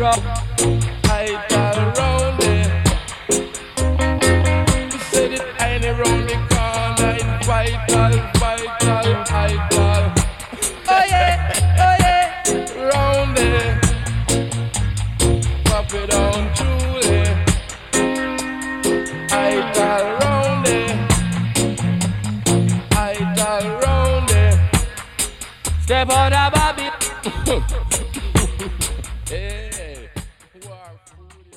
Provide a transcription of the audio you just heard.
Idol round it. We said it ain't around the corner. It's vital, idol. Oh yeah, round it. Pop it on truly. Idol round it. Idol round it. Step on up.